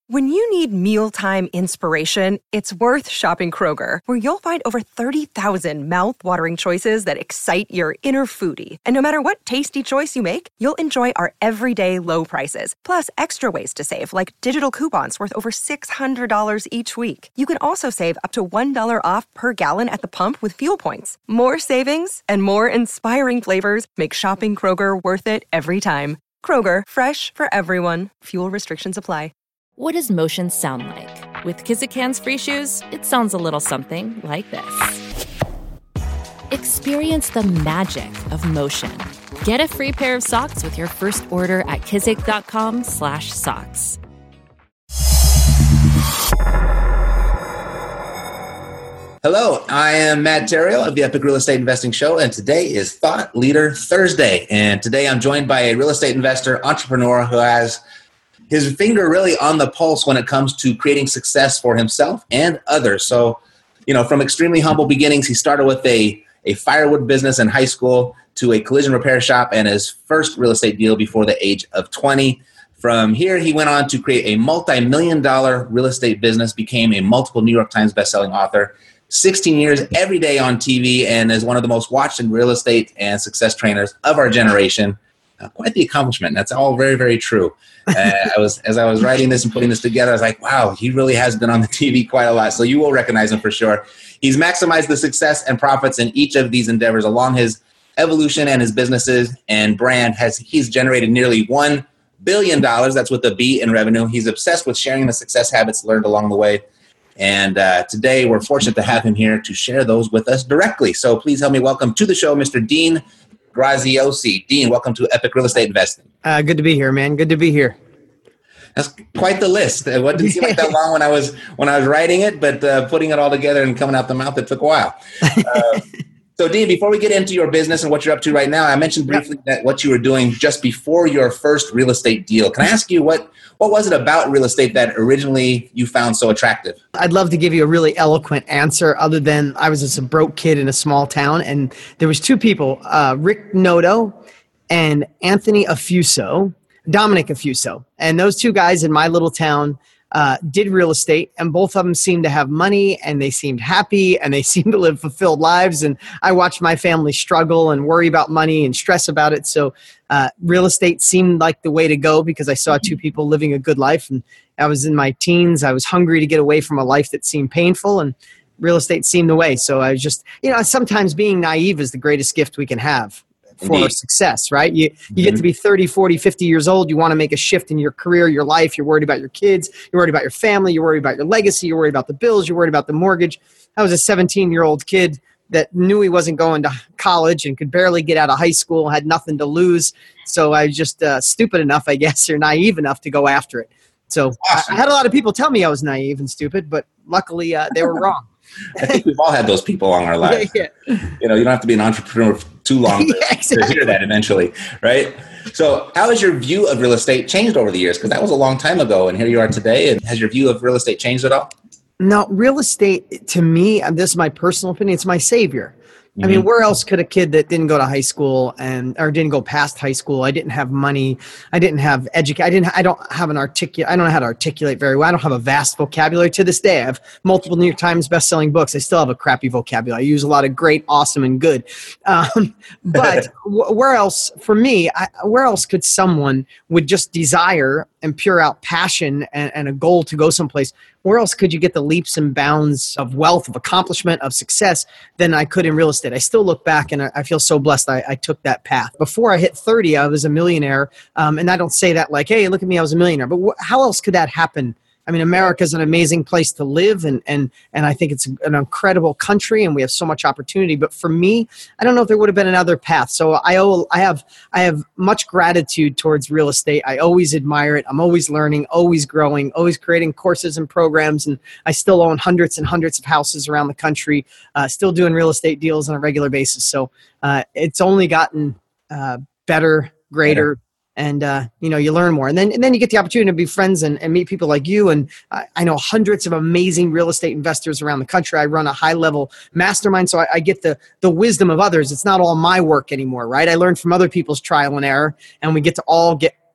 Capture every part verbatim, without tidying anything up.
When you need mealtime inspiration, it's worth shopping Kroger, where you'll find over thirty thousand mouth-watering choices that excite your inner foodie. And no matter what tasty choice you make, you'll enjoy our everyday low prices, plus extra ways to save, like digital coupons worth over six hundred dollars each week. You can also save up to one dollar off per gallon at the pump with fuel points. More savings and more inspiring flavors make shopping Kroger worth it every time. Kroger, fresh for everyone. Fuel restrictions apply. What does motion sound like? With Kizikans free shoes, it sounds a little something like this. Experience the magic of motion. Get a free pair of socks with your first order at kizik.com slash socks. Hello, I am Matt Theriault of the Epic Real Estate Investing Show, and today is Thought Leader Thursday. And today I'm joined by a real estate investor, entrepreneur who has his finger really on the pulse when it comes to creating success for himself and others. So, you know, from extremely humble beginnings, he started with a, a firewood business in high school to a collision repair shop and his first real estate deal before the age of twenty. From here, he went on to create a multi-million dollar real estate business, became a multiple New York Times bestselling author, sixteen years every day on T V, and is one of the most watched in real estate and success trainers of our generation. Uh, quite the accomplishment. That's all very, very true. Uh, I was, as I was writing this and putting this together, I was like, wow, he really has been on the T V quite a lot. So you will recognize him for sure. He's maximized the success and profits in each of these endeavors along his evolution, and his businesses and brand has, he's generated nearly one billion dollars. That's with a B in revenue. He's obsessed with sharing the success habits learned along the way. And uh, today we're fortunate to have him here to share those with us directly. So please help me welcome to the show, Mister Dean Graziosi. Dean, welcome to Epic Real Estate Investing. Uh, good to be here, man. Good to be here. That's quite the list. It didn't seem like that long when I was when I was writing it, but uh, putting it all together and coming out the mouth, it took a while. Uh, so, Dean, before we get into your business and what you're up to right now, I mentioned briefly that what you were doing just before your first real estate deal. Can I ask you what what was it about real estate that originally you found so attractive? I'd love to give you a really eloquent answer other than I was just a broke kid in a small town, and there was two people, uh, Rick Noto and Anthony Affuso, Dominic Affuso. And those two guys in my little town uh, did real estate, and both of them seemed to have money, and they seemed happy, and they seemed to live fulfilled lives. And I watched my family struggle and worry about money and stress about it. So uh, real estate seemed like the way to go because I saw two people living a good life. And I was in my teens. I was hungry to get away from a life that seemed painful, and real estate seemed the way. So I was just, you know, sometimes being naive is the greatest gift we can have for Indeed. Success, right? You you mm-hmm. get to be thirty, forty, fifty years old. You want to make a shift in your career, your life. You're worried about your kids. You're worried about your family. You're worried about your legacy. You're worried about the bills. You're worried about the mortgage. I was a seventeen-year-old kid that knew he wasn't going to college and could barely get out of high school, had nothing to lose. So I was just uh, stupid enough, I guess, or naive enough to go after it. So awesome. I, I had a lot of people tell me I was naive and stupid, but luckily uh, they were wrong. I think we've all had those people along our lives. Yeah, yeah. You know, you don't have to be an entrepreneur for too long to, yeah, exactly. to hear that eventually, right? So how has your view of real estate changed over the years? Because that was a long time ago, and here you are today. And has your view of real estate changed at all? No, real estate, to me, and this is my personal opinion, it's my savior. I mean, Mm-hmm. where else could a kid that didn't go to high school and or didn't go past high school? I didn't have money. I didn't have education. I didn't. I don't have an articulate. I don't know how to articulate very well. I don't have a vast vocabulary to this day. I have multiple New York Times best-selling books. I still have a crappy vocabulary. I use a lot of great, awesome, and good. Um, but w- where else, for me, I, where else could someone with just desire and pure out passion and, and a goal to go someplace? Where else could you get the leaps and bounds of wealth, of accomplishment, of success than I could in real estate? I still look back and I, I feel so blessed I, I took that path. Before I hit thirty, I was a millionaire. Um, and I don't say that like, hey, look at me, I was a millionaire. But wh- how else could that happen? I mean, America is an amazing place to live, and and and I think it's an incredible country, and we have so much opportunity. But for me, I don't know if there would have been another path. So I owe, I have, I have much gratitude towards real estate. I always admire it. I'm always learning, always growing, always creating courses and programs, and I still own hundreds and hundreds of houses around the country. Uh, still doing real estate deals on a regular basis. So uh, it's only gotten uh, better, greater. Better. And, uh, you know, you learn more. And then and then you get the opportunity to be friends and, and meet people like you. And I, I know hundreds of amazing real estate investors around the country. I run a high-level mastermind, so I, I get the the wisdom of others. It's not all my work anymore, right? I learned from other people's trial and error, and we get to all get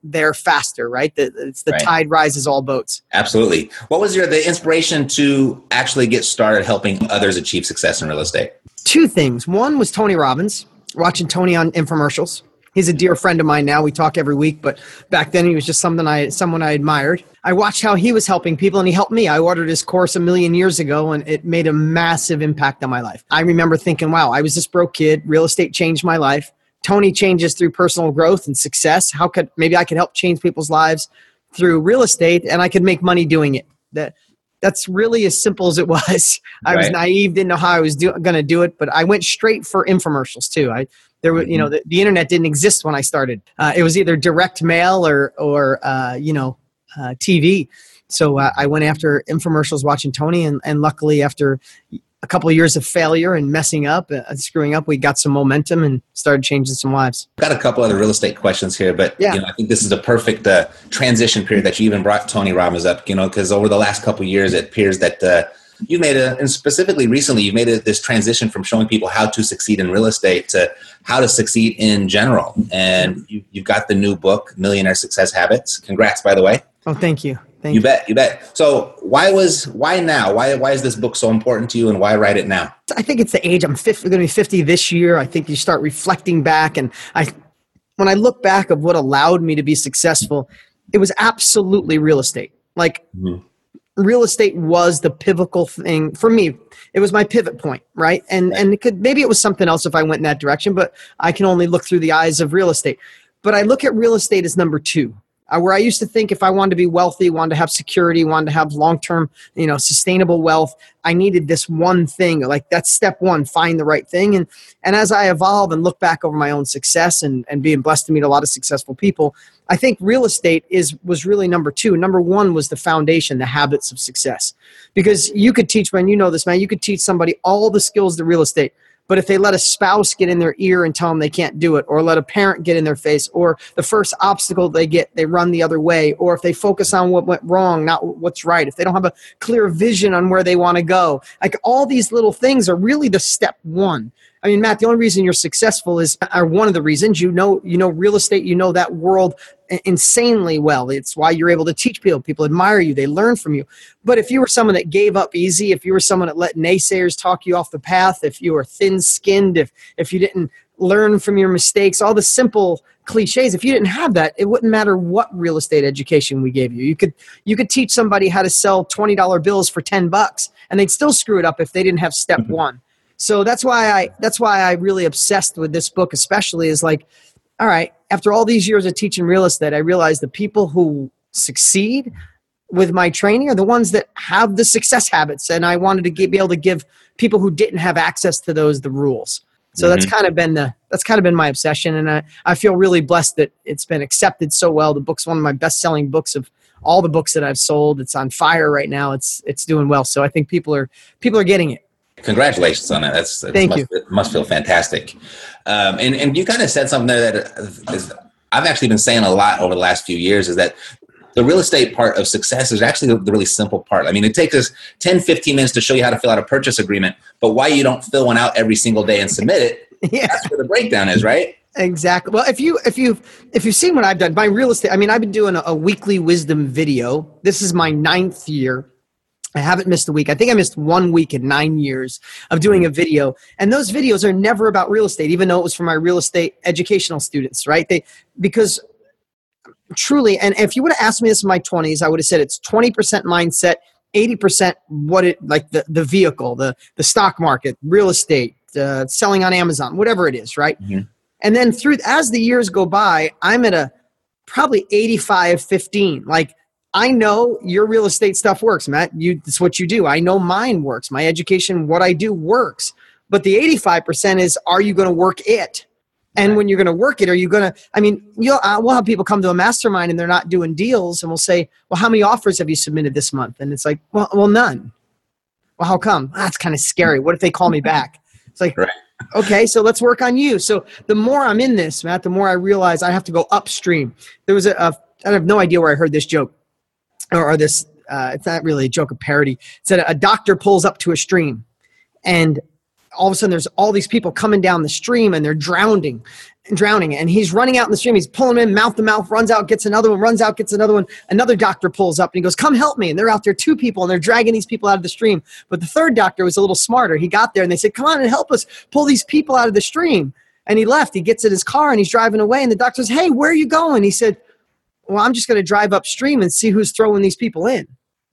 there faster, right? The, it's the Right. tide rises all boats. Absolutely. What was your the inspiration to actually get started helping others achieve success in real estate? Two things. One was Tony Robbins, watching Tony on infomercials. He's a dear friend of mine now. We talk every week, but back then he was just something I, someone I admired. I watched how he was helping people, and he helped me. I ordered his course a million years ago, and it made a massive impact on my life. I remember thinking, wow, I was this broke kid. Real estate changed my life. Tony changes through personal growth and success. How could maybe I could help change people's lives through real estate, and I could make money doing it. That That's really as simple as it was. I was Right. naive, didn't know how I was do, going to do it, but I went straight for infomercials too. I there were, you know, the, the internet didn't exist when I started. Uh, it was either direct mail or or uh, you know uh, T V. So uh, I went after infomercials, watching Tony, and and luckily after a couple of years of failure and messing up, uh, screwing up, we got some momentum and started changing some lives. Got a couple other real estate questions here, but Yeah. you know, I think this is a perfect uh, transition period that you even brought Tony Robbins up. You know, because over the last couple of years, it appears that uh, you made a, and specifically recently, you made a, this transition from showing people how to succeed in real estate to how to succeed in general. And you, you've got the new book, Millionaire Success Habits. Congrats, by the way. Oh, thank you. Thank You you. bet, you bet. So why was why now? Why why is this book so important to you, and why write it now? I think it's the age. I'm fifty, going to be fifty this year. I think you start reflecting back, and I, when I look back of what allowed me to be successful, it was absolutely real estate. Like Mhm. real estate was the pivotal thing for me. It was my pivot point, right? And Right. and it could maybe it was something else if I went in that direction, but I can only look through the eyes of real estate. But I look at real estate as number two. Uh, where I used to think if I wanted to be wealthy, wanted to have security, wanted to have long-term, you know, sustainable wealth, I needed this one thing. Like that's step one, find the right thing. And and as I evolve and look back over my own success and, and being blessed to meet a lot of successful people, I think real estate is was really number two. Number one was the foundation, the habits of success. Because you could teach, man, you know this, man, you could teach somebody all the skills to real estate. But if they let a spouse get in their ear and tell them they can't do it, or let a parent get in their face, or the first obstacle they get, they run the other way, or if they focus on what went wrong, not what's right, if they don't have a clear vision on where they want to go, like all these little things are really the step one. I mean, Matt, the only reason you're successful is, or one of the reasons, you know, you know real estate, you know that world insanely well. It's why you're able to teach people. People admire you. They learn from you. But if you were someone that gave up easy, if you were someone that let naysayers talk you off the path, if you were thin-skinned, if if you didn't learn from your mistakes, all the simple cliches, if you didn't have that, it wouldn't matter what real estate education we gave you. You could you could teach somebody how to sell twenty dollar bills for ten bucks, and they'd still screw it up if they didn't have step mm-hmm. one. So that's why I that's why I really obsessed with this book, especially is like, all right, after all these years of teaching real estate, I realized the people who succeed with my training are the ones that have the success habits. And I wanted to get, be able to give people who didn't have access to those the rules. So mm-hmm. that's kind of been the that's kind of been my obsession. And I, I feel really blessed that it's been accepted so well. The book's one of my best-selling books of all the books that I've sold. It's on fire right now. It's it's doing well. So I think people are people are getting it. Congratulations on that. That's, that's Thank must, you. It must feel fantastic. Um, and, and you kind of said something there that is, I've actually been saying a lot over the last few years is that the real estate part of success is actually the really simple part. I mean, it takes us ten, fifteen minutes to show you how to fill out a purchase agreement, but why you don't fill one out every single day and submit it, yeah. that's where the breakdown is, right? Exactly. Well, if you if you if you've seen what I've done, my real estate, I mean, I've been doing a, a weekly wisdom video. This is my ninth year. I haven't missed a week. I think I missed one week in nine years of doing a video. And those videos are never about real estate, even though it was for my real estate educational students, right? They because truly, and if you would have asked me this in my twenties, I would have said it's twenty percent mindset, eighty percent what it like the, the vehicle, the the stock market, real estate, uh, selling on Amazon, whatever it is, right? Mm-hmm. And then through as the years go by, I'm at a probably eighty-five fifteen. Like I know your real estate stuff works, Matt. You it's what you do. I know mine works. My education, what I do works. But the eighty-five percent is, are you going to work it? And when you're going to work it, are you going to, I mean, you'll, uh, we'll have people come to a mastermind and they're not doing deals. And we'll say, well, how many offers have you submitted this month? And it's like, well, well, none. Well, how come? Ah, that's kind of scary. What if they call me back? It's like, right. Okay, so let's work on you. So the more I'm in this, Matt, the more I realize I have to go upstream. There was a, a I have no idea where I heard this joke. Or, or this, uh, it's not really a joke, a parody. It said a doctor pulls up to a stream and all of a sudden there's all these people coming down the stream and they're drowning drowning. And he's running out in the stream. He's pulling them in mouth to mouth, runs out, gets another one, runs out, gets another one. Another doctor pulls up and he goes, come help me. And they're out there, two people, and they're dragging these people out of the stream. But the third doctor was a little smarter. He got there and they said, come on and help us pull these people out of the stream. And he left. He gets in his car and he's driving away. And the doctor says, hey, where are you going? He said, well, I'm just going to drive upstream and see who's throwing these people in.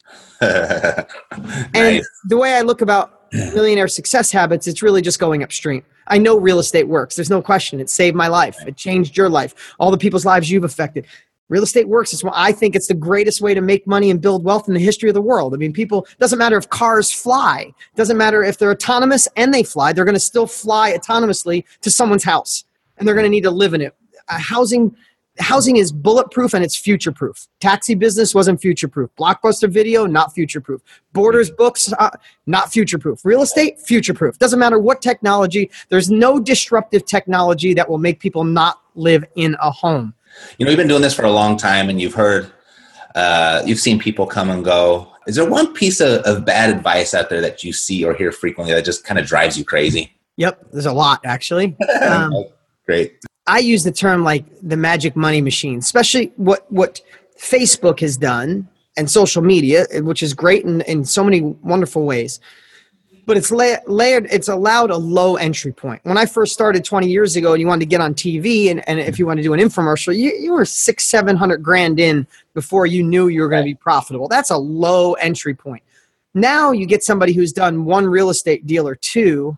Nice. And the way I look about millionaire success habits, it's really just going upstream. I know real estate works. There's no question. It saved my life. It changed your life. All the people's lives you've affected. Real estate works. It's why I think it's the greatest way to make money and build wealth in the history of the world. I mean, people, doesn't matter if cars fly. Doesn't matter if they're autonomous and they fly. They're going to still fly autonomously to someone's house. And they're going to need to live in it. Uh, housing Housing is bulletproof and it's future-proof. Taxi business wasn't future-proof. Blockbuster Video, not future-proof. Borders books, uh, not future-proof. Real estate, future-proof. Doesn't matter what technology. There's no disruptive technology that will make people not live in a home. You know, you've been doing this for a long time and you've heard, uh, you've seen people come and go. Is there one piece of, of bad advice out there that you see or hear frequently that just kind of drives you crazy? Yep, there's a lot, actually. Um, Great. I use the term like the magic money machine, especially what, what Facebook has done and social media, which is great in, in so many wonderful ways. But it's la- layered, it's allowed a low entry point. When I first started twenty years ago and you wanted to get on T V and, and if you wanted to do an infomercial, you, you were six, seven hundred grand in before you knew you were going to be profitable. That's a low entry point. Now you get somebody who's done one real estate deal or two,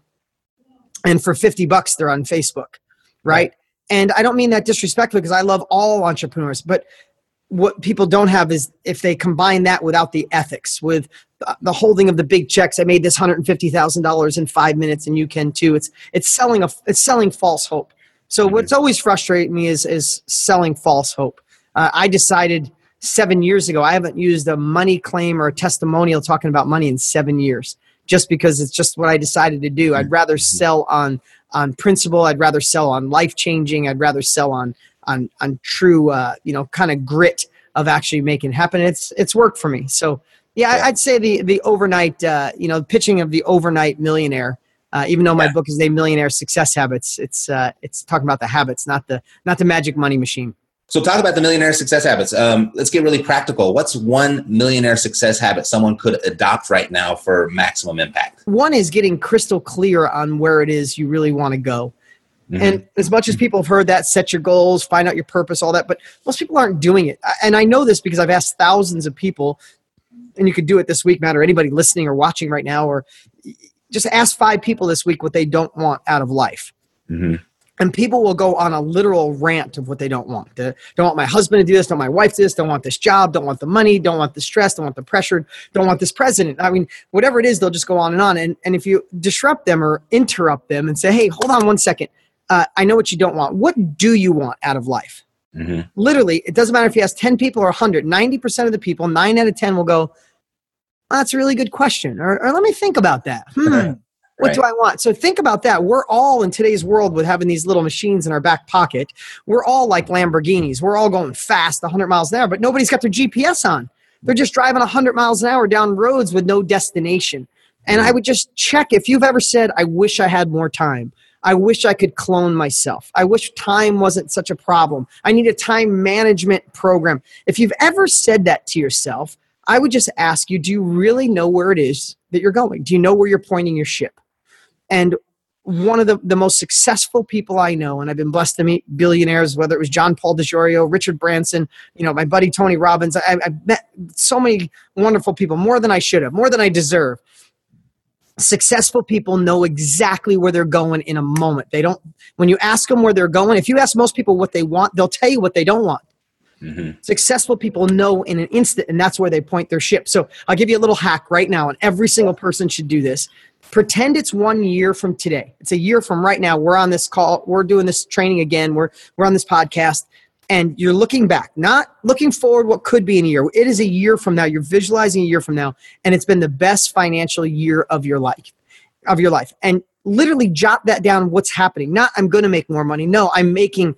and for fifty bucks, they're on Facebook, right? And I don't mean that disrespectfully because I love all entrepreneurs, but what people don't have is if they combine that without the ethics, with the holding of the big checks. I made this one hundred fifty thousand dollars in five minutes and you can too. It's it's selling a it's selling false hope. So what's always frustrated me is is selling false hope. Uh, I decided seven years ago, I haven't used a money claim or a testimonial talking about money in seven years, just because it's just what I decided to do. I'd rather sell on on principle. I'd rather sell on life-changing. I'd rather sell on on on true, uh, you know, kind of grit of actually making it happen. It's it's worked for me. So yeah, yeah. I'd say the the overnight, uh, you know, pitching of the overnight millionaire. Uh, even though my yeah. book is named Millionaire Success Habits, it's uh, it's talking about the habits, not the not the magic money machine. So talk about the millionaire success habits. Um, let's get really practical. What's one millionaire success habit someone could adopt right now for maximum impact? One is getting crystal clear on where it is you really want to go. Mm-hmm. And as much as people have heard that, set your goals, find out your purpose, all that, but most people aren't doing it. And I know this because I've asked thousands of people, and you could do it this week, Matt, or anybody listening or watching right now, or just ask five people this week what they don't want out of life. Mm-hmm. And people will go on a literal rant of what they don't want. They don't want my husband to do this, don't want my wife to do this, don't want this job, don't want the money, don't want the stress, don't want the pressure, don't want this president. I mean, whatever it is, they'll just go on and on. And, and if you disrupt them or interrupt them and say, hey, hold on one second. Uh, I know what you don't want. What do you want out of life? Mm-hmm. Literally, it doesn't matter if you ask ten people or one hundred. ninety percent of the people, nine out of ten will go, oh, that's a really good question. Or, or let me think about that. Hmm. What right. do I want? So think about that. We're all in today's world with having these little machines in our back pocket. We're all like Lamborghinis. We're all going fast, one hundred miles an hour, but nobody's got their G P S on. They're just driving one hundred miles an hour down roads with no destination. And I would just check if you've ever said, I wish I had more time. I wish I could clone myself. I wish time wasn't such a problem. I need a time management program. If you've ever said that to yourself, I would just ask you, do you really know where it is that you're going? Do you know where you're pointing your ship? And one of the, the most successful people I know, and I've been blessed to meet billionaires, whether it was John Paul DeJorio, Richard Branson, you know, my buddy Tony Robbins. I, I've met so many wonderful people, more than I should have, more than I deserve. Successful people know exactly where they're going in a moment. They don't, when you ask them where they're going, if you ask most people what they want, they'll tell you what they don't want. Mm-hmm. Successful people know in an instant, and that's where they point their ship. So I'll give you a little hack right now, and every single person should do this. Pretend it's one year from today. It's a year from right now. We're on this call. We're doing this training again. We're we're on this podcast, and you're looking back, not looking forward what could be in a year. It is a year from now. You're visualizing a year from now, and it's been the best financial year of your life, of your life. And literally jot that down. What's happening? Not I'm going to make more money. No, I'm making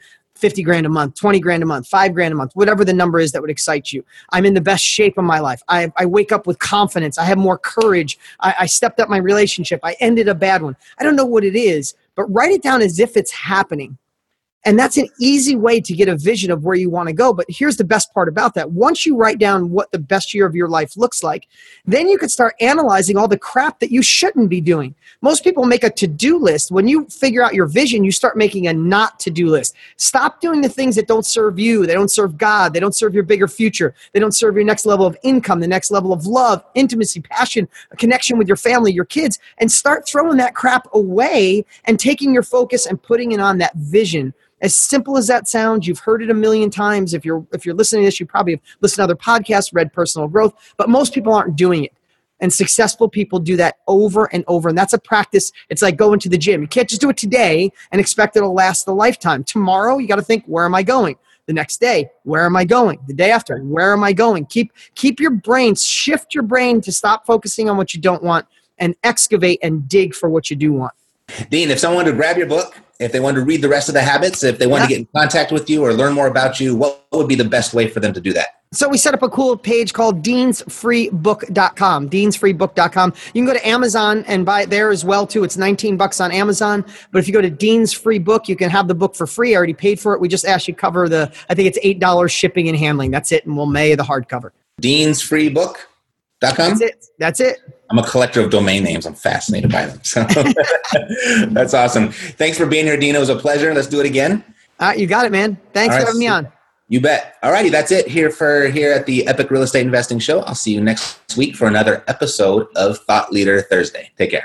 fifty grand a month, twenty grand a month, five grand a month, whatever the number is that would excite you. I'm in the best shape of my life. I, I wake up with confidence. I have more courage. I, I stepped up my relationship. I ended a bad one. I don't know what it is, but write it down as if it's happening. And that's an easy way to get a vision of where you want to go. But here's the best part about that. Once you write down what the best year of your life looks like, then you can start analyzing all the crap that you shouldn't be doing. Most people make a to-do list. When you figure out your vision, you start making a not to-do list. Stop doing the things that don't serve you. They don't serve God. They don't serve your bigger future. They don't serve your next level of income, the next level of love, intimacy, passion, a connection with your family, your kids, and start throwing that crap away and taking your focus and putting it on that vision. As simple as that sounds, you've heard it a million times. If you're if you're listening to this, you probably have listened to other podcasts, read Personal Growth, but most people aren't doing it. And successful people do that over and over. And that's a practice. It's like going to the gym. You can't just do it today and expect it'll last a lifetime. Tomorrow, you got to think, where am I going? The next day, where am I going? The day after, where am I going? Keep keep your brain, shift your brain to stop focusing on what you don't want and excavate and dig for what you do want. Dean, if someone wanted to grab your book, if they wanted to read the rest of the habits, if they want yeah. to get in contact with you or learn more about you, what would be the best way for them to do that? So we set up a cool page called deans free book dot com, deans free book dot com. You can go to Amazon and buy it there as well, too. It's nineteen bucks on Amazon. But if you go to Dean's Free Book, you can have the book for free. I already paid for it. We just asked you to cover the, I think it's eight dollars shipping and handling. That's it. And we'll mail the hardcover. deans free book dot com? That's it. That's it. I'm a collector of domain names. I'm fascinated by them. So that's awesome. Thanks for being here, Dean. It was a pleasure. Let's do it again. All right, you got it, man. Thanks right, for having me on. You bet. All righty, that's it here for here at the Epic Real Estate Investing Show. I'll see you next week for another episode of Thought Leader Thursday. Take care.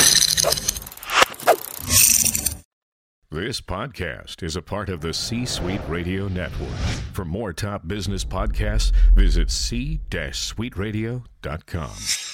This podcast is a part of the C-Suite Radio Network. For more top business podcasts, visit c suite radio dot com.